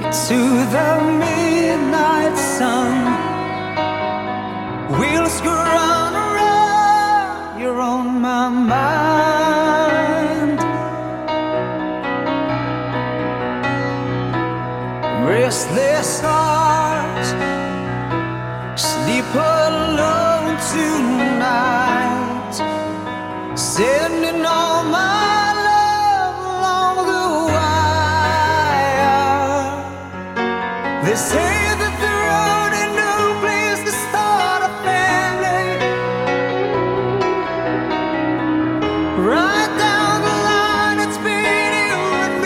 to the midnight sun. Wheels go round and round, you're on my mind. Restless heart, sleep alone tonight, sending all my love along the wire. They say